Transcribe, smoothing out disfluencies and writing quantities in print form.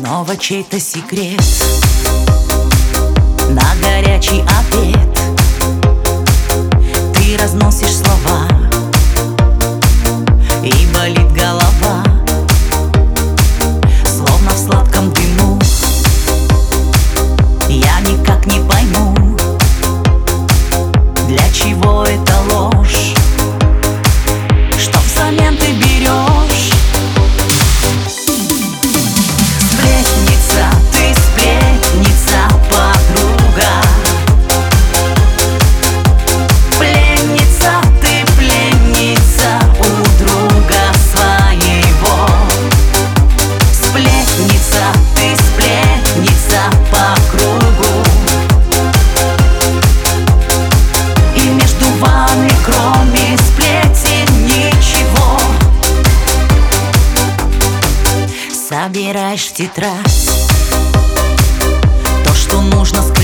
Снова чей-то секрет на горячий обед. Ты разносишь слова, и болит голова, словно в сладком дыму. Я никак не пойму, для чего эта ложь, что взамен ты берешь. Сплетница, ты сплетница, подруга. Пленница, ты пленница у друга своего. Сплетница, ты сплетница по кругу. И между вами, кроме сплетен, ничего. Собираешь в тетрадь то, что нужно сказать,